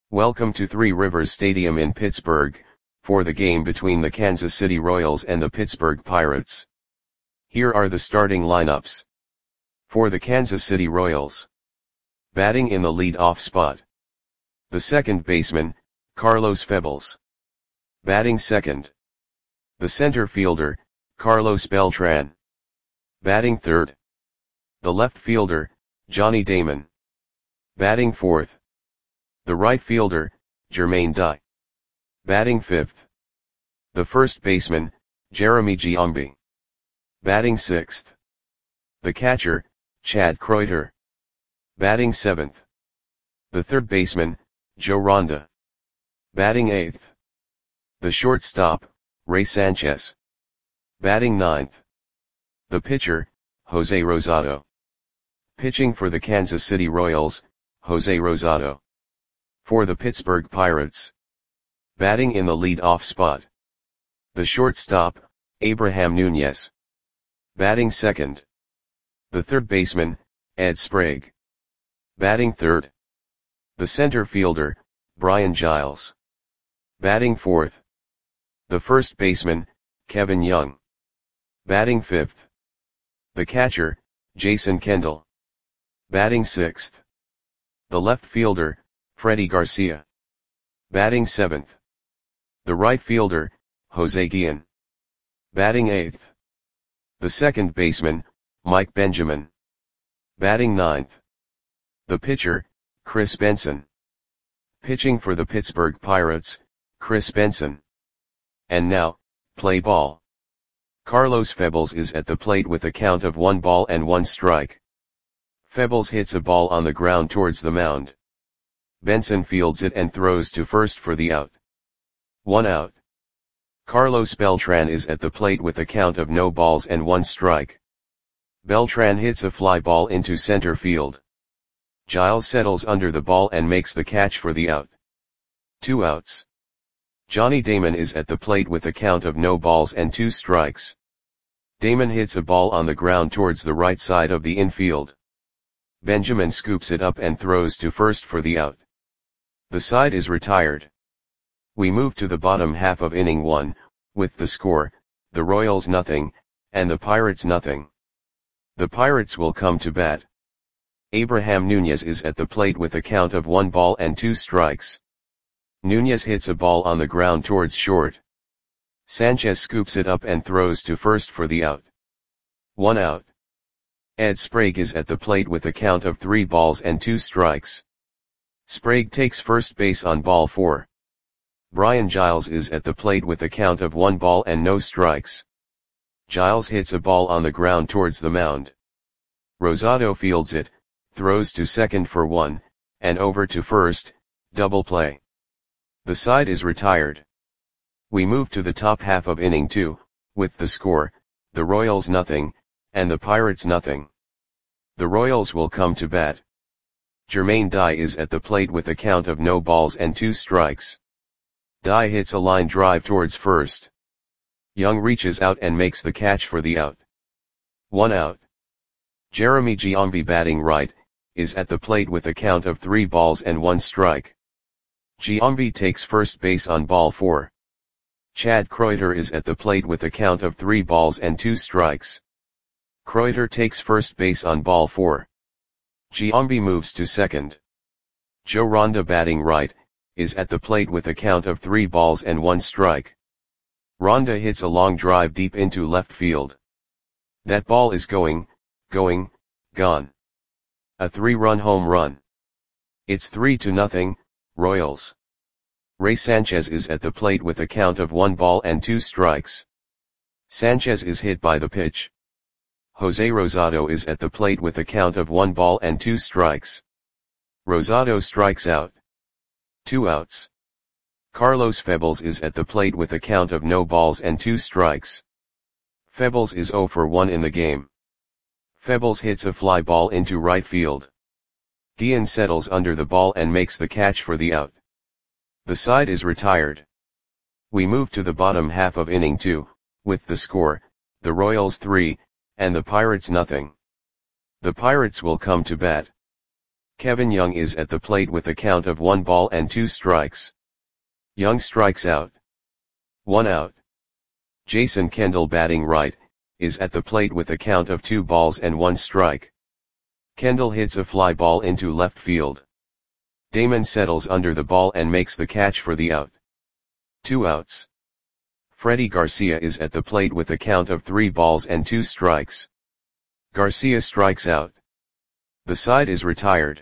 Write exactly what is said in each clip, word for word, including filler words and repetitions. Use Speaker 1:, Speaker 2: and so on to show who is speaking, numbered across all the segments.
Speaker 1: Welcome to Three Rivers Stadium in Pittsburgh, for the game between the Kansas City Royals and the Pittsburgh Pirates. Here are the starting lineups. For the Kansas City Royals. Batting in the lead-off spot. The second baseman, Carlos Febles. Batting second. The center fielder, Carlos Beltran. Batting third. The left fielder, Johnny Damon. Batting fourth. The right fielder, Jermaine Dye. Batting fifth. The first baseman, Jeremy Giambi. Batting sixth. The catcher, Chad Kreuter. Batting seventh. The third baseman, Joe Ronda. Batting eighth. The shortstop, Ray Sanchez. Batting ninth. The pitcher, Jose Rosado. Pitching for the Kansas City Royals, Jose Rosado. For the Pittsburgh Pirates. Batting in the lead-off spot. The shortstop, Abraham Nunez. Batting second. The third baseman, Ed Sprague. Batting third. The center fielder, Brian Giles. Batting fourth. The first baseman, Kevin Young. Batting fifth. The catcher, Jason Kendall. Batting sixth. The left fielder, Freddie Garcia. Batting seventh. The right fielder, Jose Guillen. Batting eighth. The second baseman, Mike Benjamin. Batting ninth. The pitcher, Chris Benson. Pitching for the Pittsburgh Pirates, Chris Benson. And now, play ball. Carlos Febles is at the plate with a count of one ball and one strike. Febles hits a ball on the ground towards the mound. Benson fields it and throws to first for the out. One out. Carlos Beltran is at the plate with a count of no balls and one strike. Beltran hits a fly ball into center field. Giles settles under the ball and makes the catch for the out. Two outs. Johnny Damon is at the plate with a count of no balls and two strikes. Damon hits a ball on the ground towards the right side of the infield. Benjamin scoops it up and throws to first for the out. The side is retired. We move to the bottom half of inning one, with the score, the Royals nothing, and the Pirates nothing. The Pirates will come to bat. Abraham Nunez is at the plate with a count of one ball and two strikes. Nunez hits a ball on the ground towards short. Sanchez scoops it up and throws to first for the out. One out. Ed Sprague is at the plate with a count of three balls and two strikes. Sprague takes first base on ball four. Brian Giles is at the plate with a count of one ball and no strikes. Giles hits a ball on the ground towards the mound. Rosado fields it, throws to second for one, and over to first, double play. The side is retired. We move to the top half of inning two, with the score, the Royals nothing, and the Pirates nothing. The Royals will come to bat. Jermaine Dye is at the plate with a count of no balls and two strikes. Dye hits a line drive towards first. Young reaches out and makes the catch for the out. One out. Jeremy Giambi, batting right, is at the plate with a count of three balls and one strike. Giambi takes first base on ball four. Chad Kreuter is at the plate with a count of three balls and two strikes. Kreuter takes first base on ball four. Giambi moves to second. Joe Ronda, batting right, is at the plate with a count of three balls and one strike. Ronda hits a long drive deep into left field. That ball is going, going, gone. A three-run home run. It's three to nothing, Royals. Ray Sanchez is at the plate with a count of one ball and two strikes. Sanchez is hit by the pitch. Jose Rosado is at the plate with a count of one ball and two strikes. Rosado strikes out. Two outs. Carlos Febles is at the plate with a count of no balls and two strikes. Febles is zero for one in the game. Febles hits a fly ball into right field. Guillen settles under the ball and makes the catch for the out. The side is retired. We move to the bottom half of inning two, with the score, the Royals three, and the Pirates nothing. The Pirates will come to bat. Kevin Young is at the plate with a count of one ball and two strikes. Young strikes out. One out. Jason Kendall, batting right, is at the plate with a count of two balls and one strike. Kendall hits a fly ball into left field. Damon settles under the ball and makes the catch for the out. Two outs. Freddie Garcia is at the plate with a count of three balls and two strikes. Garcia strikes out. The side is retired.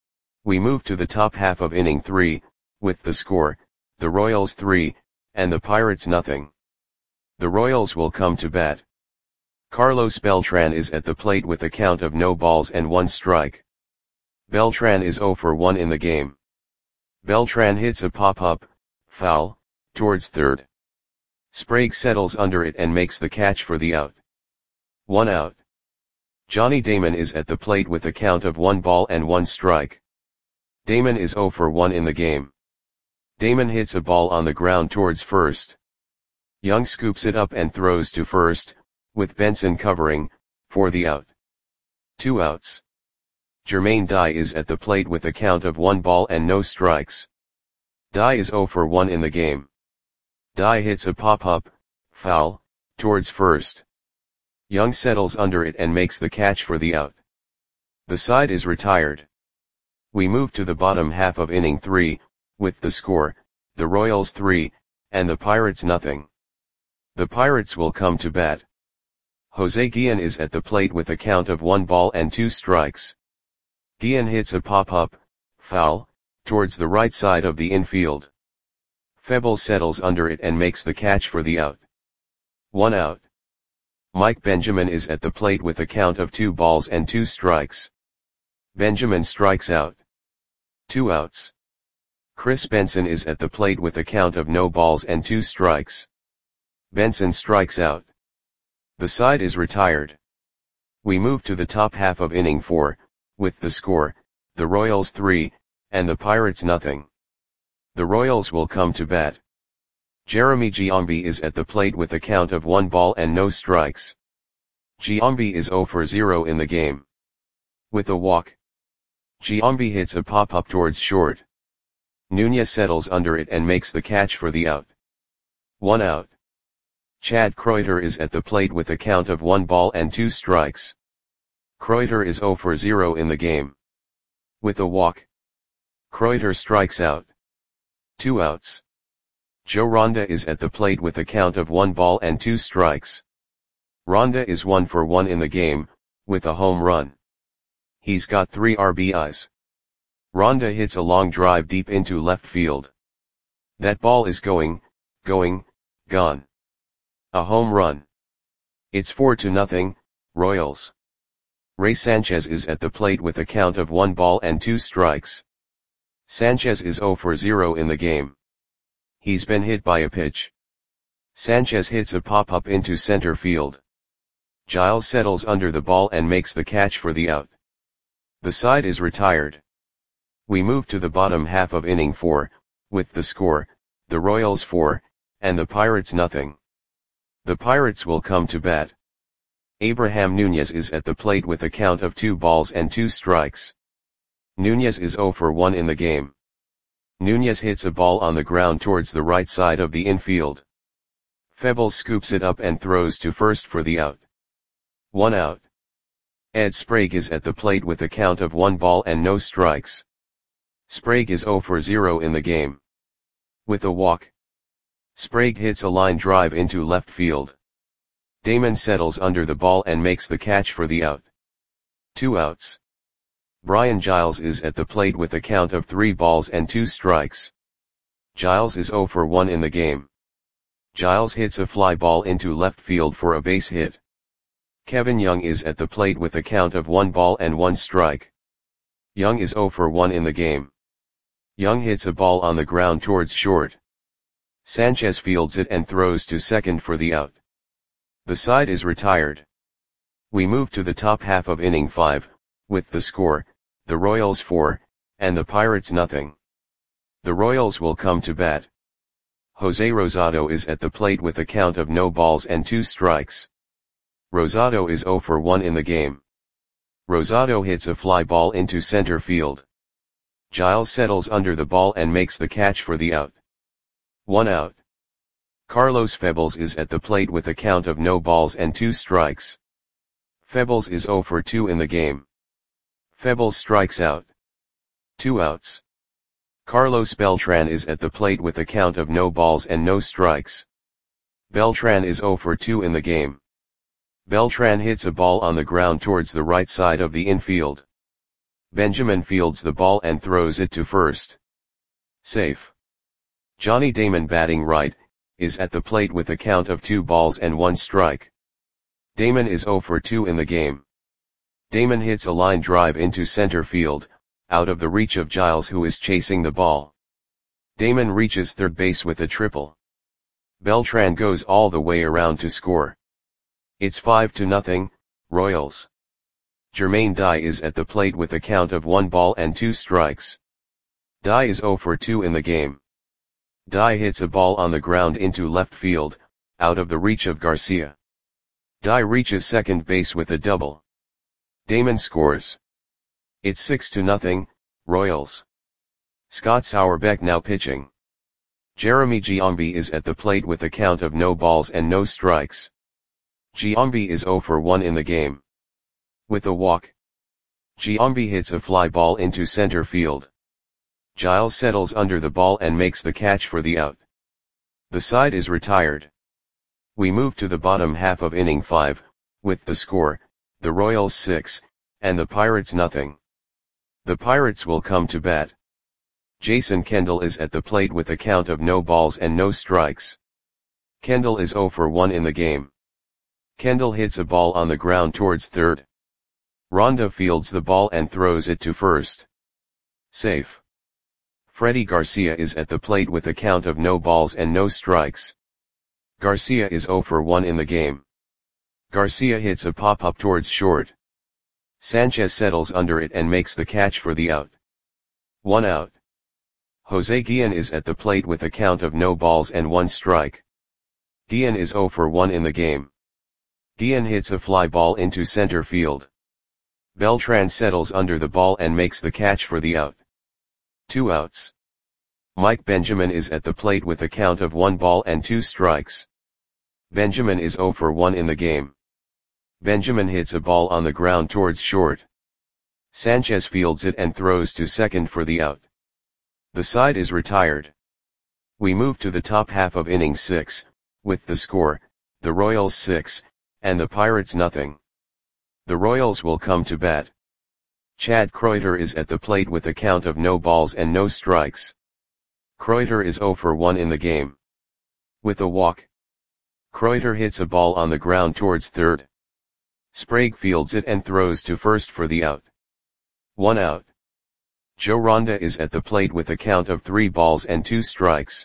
Speaker 1: We move to the top half of inning three, with the score, the Royals three, and the Pirates nothing. The Royals will come to bat. Carlos Beltran is at the plate with a count of no balls and one strike. Beltran is oh for one in the game. Beltran hits a pop-up, foul, towards third. Sprague settles under it and makes the catch for the out. One out. Johnny Damon is at the plate with a count of one ball and one strike. Damon is oh for one in the game. Damon hits a ball on the ground towards first. Young scoops it up and throws to first, with Benson covering, for the out. Two outs. Jermaine Dye is at the plate with a count of one ball and no strikes. Dye is oh for one in the game. Dye hits a pop-up, foul, towards first. Young settles under it and makes the catch for the out. The side is retired. We move to the bottom half of inning three, with the score, the Royals three, and the Pirates nothing. The Pirates will come to bat. Jose Guillen is at the plate with a count of one ball and two strikes. Guillen hits a pop-up, foul, towards the right side of the infield. Febles settles under it and makes the catch for the out. One out. Mike Benjamin is at the plate with a count of two balls and two strikes. Benjamin strikes out. Two outs. Chris Benson is at the plate with a count of no balls and two strikes. Benson strikes out. The side is retired. We move to the top half of inning four, with the score, the Royals three, and the Pirates nothing. The Royals will come to bat. Jeremy Giambi is at the plate with a count of one ball and no strikes. Giambi is oh for zero in the game. With a walk. Giambi hits a pop-up towards short. Nunez settles under it and makes the catch for the out. One out. Chad Kreuter is at the plate with a count of one ball and two strikes. Kreuter is oh for zero in the game. With a walk. Kreuter strikes out. Two outs. Joe Ronda is at the plate with a count of one ball and two strikes. Ronda is one for one in the game, with a home run. He's got three R B Is. Ronda hits a long drive deep into left field. That ball is going, going, gone. A home run. It's four to nothing, Royals. Ray Sanchez is at the plate with a count of one ball and two strikes. Sanchez is oh for zero in the game. He's been hit by a pitch. Sanchez hits a pop-up into center field. Giles settles under the ball and makes the catch for the out. The side is retired. We move to the bottom half of inning four, with the score, the Royals four, and the Pirates nothing. The Pirates will come to bat. Abraham Nunez is at the plate with a count of two balls and two strikes. Nunez is oh for one in the game. Nunez hits a ball on the ground towards the right side of the infield. Febles scoops it up and throws to first for the out. One out. Ed Sprague is at the plate with a count of one ball and no strikes. Sprague is oh for zero in the game. With a walk. Sprague hits a line drive into left field. Damon settles under the ball and makes the catch for the out. Two outs. Brian Giles is at the plate with a count of three balls and two strikes. Giles is oh for one in the game. Giles hits a fly ball into left field for a base hit. Kevin Young is at the plate with a count of one ball and one strike. Young is oh for one in the game. Young hits a ball on the ground towards short. Sanchez fields it and throws to second for the out. The side is retired. We move to the top half of inning five, with the score, the Royals four, and the Pirates nothing. The Royals will come to bat. Jose Rosado is at the plate with a count of no balls and two strikes. Rosado is oh for one in the game. Rosado hits a fly ball into center field. Giles settles under the ball and makes the catch for the out. One out. Carlos Febles is at the plate with a count of no balls and two strikes. Febles is zero for two in the game. Febles strikes out. Two outs. Carlos Beltran is at the plate with a count of no balls and no strikes. Beltran is zero for two in the game. Beltran hits a ball on the ground towards the right side of the infield. Benjamin fields the ball and throws it to first. Safe. Johnny Damon, batting right, is at the plate with a count of two balls and one strike. Damon is zero for two in the game. Damon hits a line drive into center field, out of the reach of Giles, who is chasing the ball. Damon reaches third base with a triple. Beltran goes all the way around to score. It's five to nothing, Royals. Jermaine Dye is at the plate with a count of one ball and two strikes. Dye is zero for two in the game. Dye hits a ball on the ground into left field, out of the reach of Garcia. Dye reaches second base with a double. Damon scores. It's six to nothing, Royals. Scott Sauerbeck now pitching. Jeremy Giambi is at the plate with a count of no balls and no strikes. Giambi is zero for one in the game. With a walk, Giambi hits a fly ball into center field. Giles settles under the ball and makes the catch for the out. The side is retired. We move to the bottom half of inning five, with the score, the Royals six, and the Pirates nothing. The Pirates will come to bat. Jason Kendall is at the plate with a count of no balls and no strikes. Kendall is zero for one in the game. Kendall hits a ball on the ground towards third. Ronda fields the ball and throws it to first. Safe. Freddie Garcia is at the plate with a count of no balls and no strikes. Garcia is zero for one in the game. Garcia hits a pop-up towards short. Sanchez settles under it and makes the catch for the out. One out. Jose Guillen is at the plate with a count of no balls and one strike. Guillen is zero for one in the game. Guillen hits a fly ball into center field. Beltran settles under the ball and makes the catch for the out. Two outs. Mike Benjamin is at the plate with a count of one ball and two strikes. Benjamin is zero for one in the game. Benjamin hits a ball on the ground towards short. Sanchez fields it and throws to second for the out. The side is retired. We move to the top half of inning six, with the score, the Royals six, and the Pirates nothing. The Royals will come to bat. Chad Kreuter is at the plate with a count of no balls and no strikes. Kreuter is zero for one in the game. With a walk, Kreuter hits a ball on the ground towards third. Sprague fields it and throws to first for the out. One out. Joe Ronda is at the plate with a count of three balls and two strikes.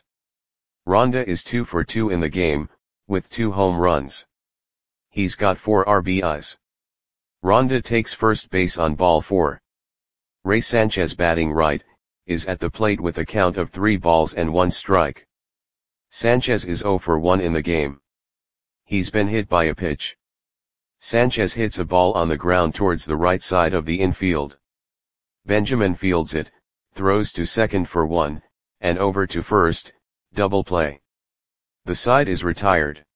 Speaker 1: Ronda is two for two in the game, with two home runs. He's got four R B Is. Ronda takes first base on ball four. Ray Sanchez, batting right, is at the plate with a count of three balls and one strike. Sanchez is zero for one in the game. He's been hit by a pitch. Sanchez hits a ball on the ground towards the right side of the infield. Benjamin fields it, throws to second for one, and over to first, double play. The side is retired.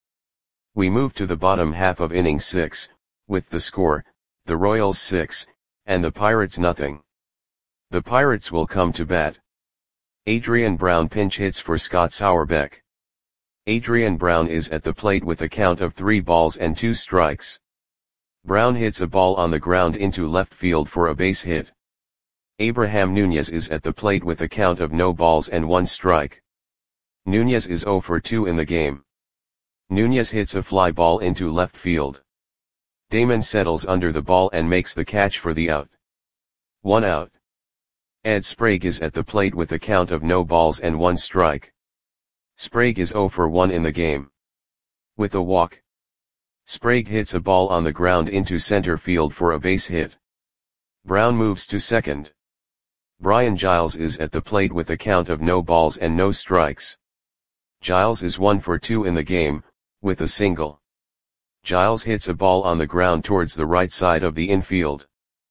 Speaker 1: We move to the bottom half of inning six, with the score, the Royals six, and the Pirates nothing. The Pirates will come to bat. Adrian Brown pinch hits for Scott Sauerbeck. Adrian Brown is at the plate with a count of three balls and two strikes. Brown hits a ball on the ground into left field for a base hit. Abraham Nunez is at the plate with a count of no balls and one strike. Nunez is zero for two in the game. Nunez hits a fly ball into left field. Damon settles under the ball and makes the catch for the out. One out. Ed Sprague is at the plate with a count of no balls and one strike. Sprague is zero for one in the game. With a walk, Sprague hits a ball on the ground into center field for a base hit. Brown moves to second. Brian Giles is at the plate with a count of no balls and no strikes. Giles is one for two in the game, with a single. Giles hits a ball on the ground towards the right side of the infield.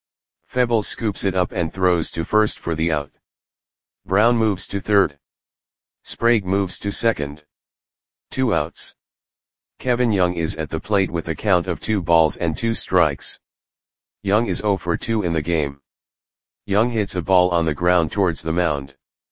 Speaker 1: Febbles scoops it up and throws to first for the out. Brown moves to third. Sprague moves to second. Two outs. Kevin Young is at the plate with a count of two balls and two strikes. Young is oh for two in the game. Young hits a ball on the ground towards the mound.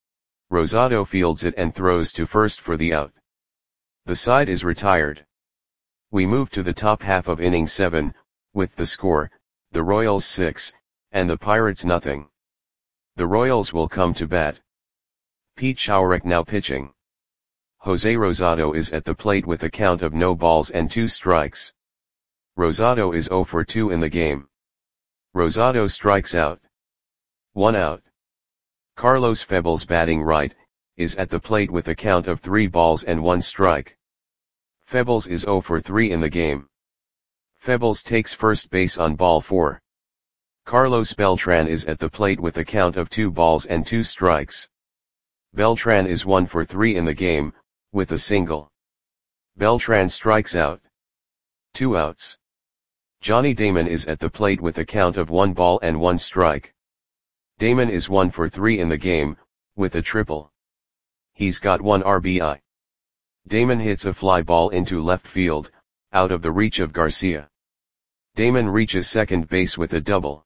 Speaker 1: Rosado fields it and throws to first for the out. The side is retired. We move to the top half of inning seven, with the score, the Royals six, and the Pirates nothing. The Royals will come to bat. Pete Schourek now pitching. Jose Rosado is at the plate with a count of no balls and two strikes. Rosado is oh for two in the game. Rosado strikes out. One out. Carlos Febbles batting right, is at the plate with a count of three balls and one strike. Febbles is oh for three in the game. Febbles takes first base on ball four. Carlos Beltran is at the plate with a count of two balls and two strikes. Beltran is one for three in the game, with a single. Beltran strikes out. Two outs. Johnny Damon is at the plate with a count of one ball and one strike. Damon is one for three in the game, with a triple. He's got one R B I. Damon hits a fly ball into left field, out of the reach of Garcia. Damon reaches second base with a double.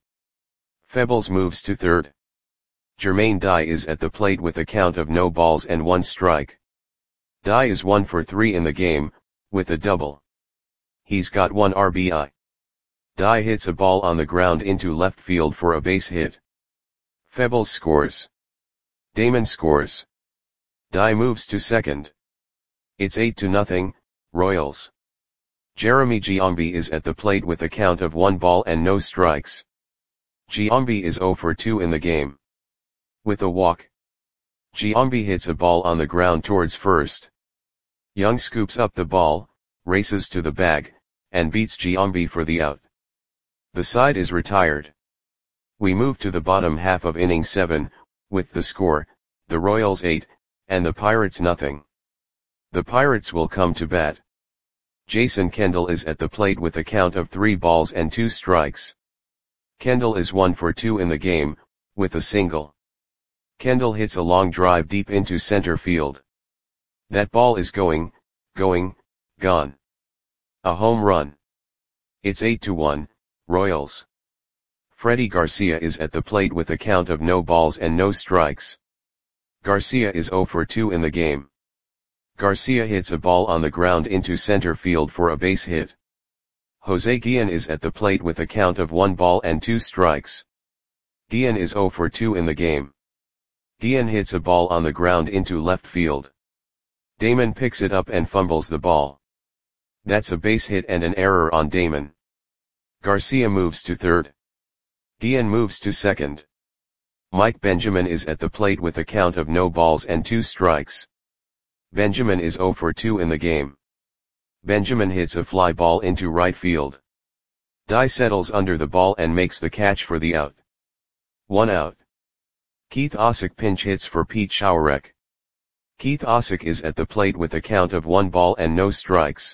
Speaker 1: Febbles moves to third. Jermaine Dye is at the plate with a count of no balls and one strike. Dye is one for three in the game, with a double. He's got one R B I. Dye hits a ball on the ground into left field for a base hit. Febbles scores. Damon scores. Dye moves to second. It's eight to nothing, Royals. Jeremy Giambi is at the plate with a count of one ball and no strikes. Giambi is oh for two in the game. With a walk. Giambi hits a ball on the ground towards first. Young scoops up the ball, races to the bag, and beats Giambi for the out. The side is retired. We move to the bottom half of inning seven, with the score, the Royals eight, and the Pirates nothing. The Pirates will come to bat. Jason Kendall is at the plate with a count of three balls and two strikes. Kendall is one for two in the game, with a single. Kendall hits a long drive deep into center field. That ball is going, going, gone. A home run. It's eight to one, Royals. Freddie Garcia is at the plate with a count of no balls and no strikes. Garcia is oh for two in the game. Garcia hits a ball on the ground into center field for a base hit. Jose Guillen is at the plate with a count of one ball and two strikes. Guillen is oh for two in the game. Guillen hits a ball on the ground into left field. Damon picks it up and fumbles the ball. That's a base hit and an error on Damon. Garcia moves to third. Guillen moves to second. Mike Benjamin is at the plate with a count of no balls and two strikes. Benjamin is oh for two in the game. Benjamin hits a fly ball into right field. Dye settles under the ball and makes the catch for the out. One out. Keith Osick pinch hits for Pete Schourek. Keith Osick is at the plate with a count of one ball and no strikes.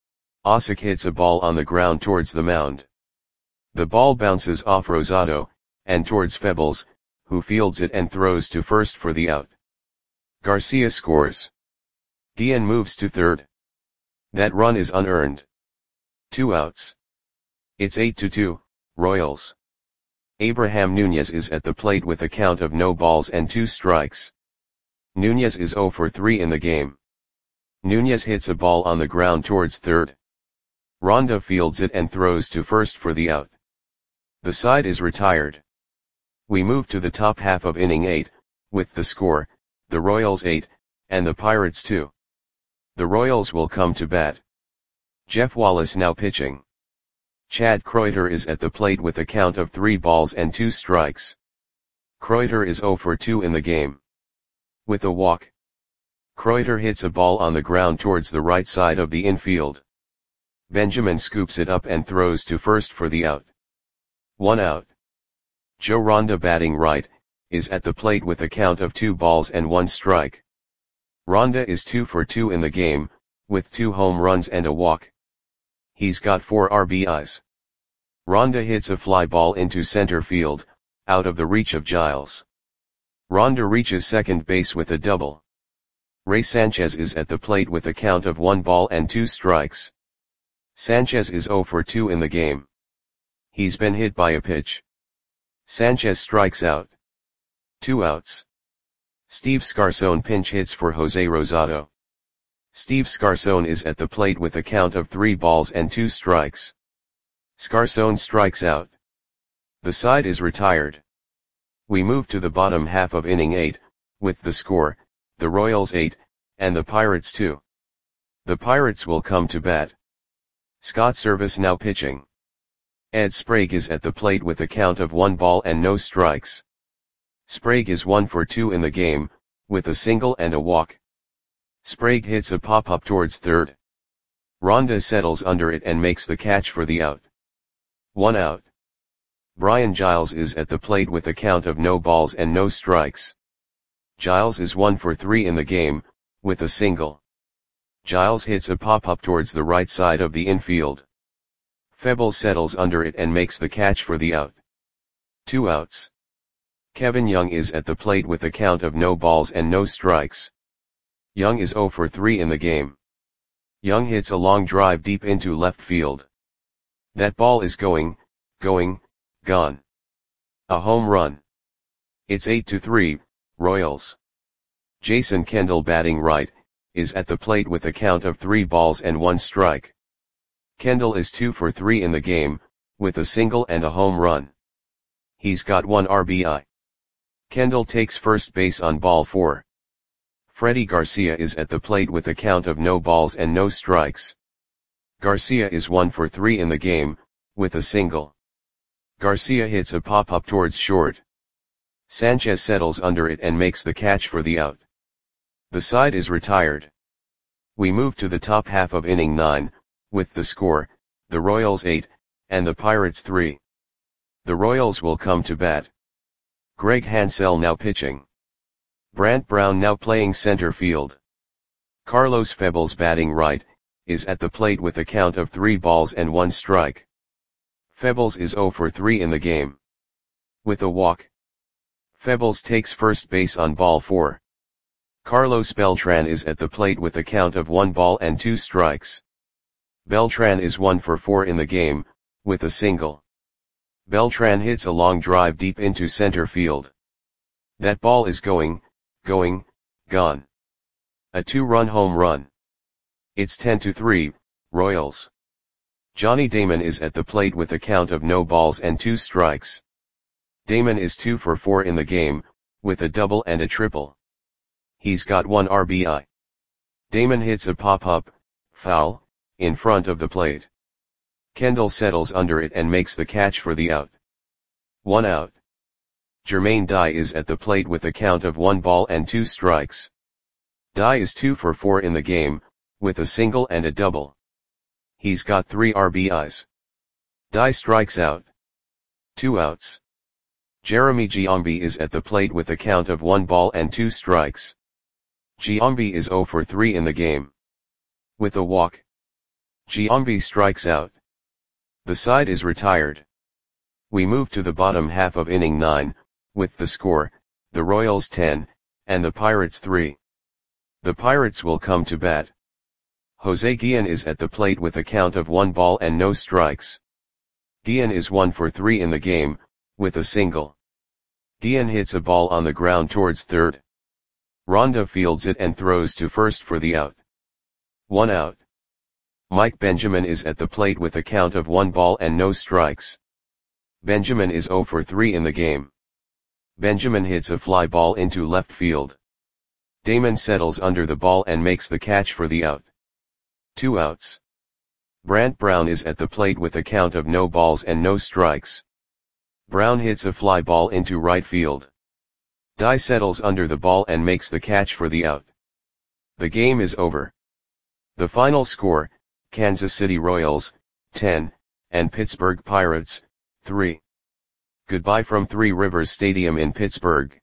Speaker 1: Osick hits a ball on the ground towards the mound. The ball bounces off Rosado, and towards Febbles, who fields it and throws to first for the out. Garcia scores. Guillen moves to third. That run is unearned. Two outs. It's eight to two, Royals. Abraham Nunez is at the plate with a count of no balls and two strikes. Nunez is oh for three in the game. Nunez hits a ball on the ground towards third. Ronda fields it and throws to first for the out. The side is retired. We move to the top half of inning eight, with the score, the Royals eight, and the Pirates two. The Royals will come to bat. Jeff Wallace now pitching. Chad Kreuter is at the plate with a count of three balls and two strikes. Kreuter is oh for two in the game. With a walk. Kreuter hits a ball on the ground towards the right side of the infield. Benjamin scoops it up and throws to first for the out. One out. Joe Ronda batting right, is at the plate with a count of two balls and one strike. Ronda is two for two in the game, with two home runs and a walk. He's got four R B Is. Rhonda hits a fly ball into center field, out of the reach of Giles. Rhonda reaches second base with a double. Ray Sanchez is at the plate with a count of one ball and two strikes. Sanchez is zero for two in the game. He's been hit by a pitch. Sanchez strikes out. Two outs. Steve Scarson pinch hits for Jose Rosado. Steve Scarson is at the plate with a count of three balls and two strikes. Scarson strikes out. The side is retired. We move to the bottom half of inning eight, with the score, the Royals eight, and the Pirates two. The Pirates will come to bat. Scott Servais now pitching. Ed Sprague is at the plate with a count of one ball and no strikes. Sprague is one for two in the game, with a single and a walk. Sprague hits a pop-up towards third. Rhonda settles under it and makes the catch for the out. One out. Brian Giles is at the plate with a count of no balls and no strikes. Giles is one for three in the game, with a single. Giles hits a pop-up towards the right side of the infield. Febles settles under it and makes the catch for the out. Two outs. Kevin Young is at the plate with a count of no balls and no strikes. Young is zero for three in the game. Young hits a long drive deep into left field. That ball is going, going, gone. A home run. It's eight to three, Royals. Jason Kendall, batting right, is at the plate with a count of three balls and one strike. Kendall is two for three in the game, with a single and a home run. He's got one R B I. Kendall takes first base on ball four. Freddie Garcia is at the plate with a count of no balls and no strikes. Garcia is one for three in the game, with a single. Garcia hits a pop-up towards short. Sanchez settles under it and makes the catch for the out. The side is retired. We move to the top half of inning nine, with the score, the Royals eight, and the Pirates three. The Royals will come to bat. Greg Hansell now pitching. Brant Brown now playing center field. Carlos Febles, batting right, is at the plate with a count of three balls and one strike. Febles is zero for three in the game. With a walk. Febles takes first base on ball four. Carlos Beltran is at the plate with a count of one ball and two strikes. Beltran is one for four in the game, with a single. Beltran hits a long drive deep into center field. That ball is going, going, gone. A two-run home run. It's ten to three, Royals. Johnny Damon is at the plate with a count of no balls and two strikes. Damon is two for four in the game, with a double and a triple. He's got one R B I. Damon hits a pop-up, foul, in front of the plate. Kendall settles under it and makes the catch for the out. One out. Jermaine Dye is at the plate with a count of one ball and two strikes. Dye is two for four in the game, with a single and a double. He's got three R B Is. Dye strikes out. Two outs. Jeremy Giambi is at the plate with a count of one ball and two strikes. Giambi is zero for three in the game. With a walk. Giambi strikes out. The side is retired. We move to the bottom half of inning nine, with the score, the Royals ten, and the Pirates three. The Pirates will come to bat. Jose Guillen is at the plate with a count of one ball and no strikes. Guillen is one for three in the game, with a single. Guillen hits a ball on the ground towards third. Rhonda fields it and throws to first for the out. One out. Mike Benjamin is at the plate with a count of one ball and no strikes. Benjamin is zero for three in the game. Benjamin hits a fly ball into left field. Damon settles under the ball and makes the catch for the out. Two outs. Brant Brown is at the plate with a count of no balls and no strikes. Brown hits a fly ball into right field. Dye settles under the ball and makes the catch for the out. The game is over. The final score, Kansas City Royals, ten, and Pittsburgh Pirates, three. Goodbye from Three Rivers Stadium in Pittsburgh.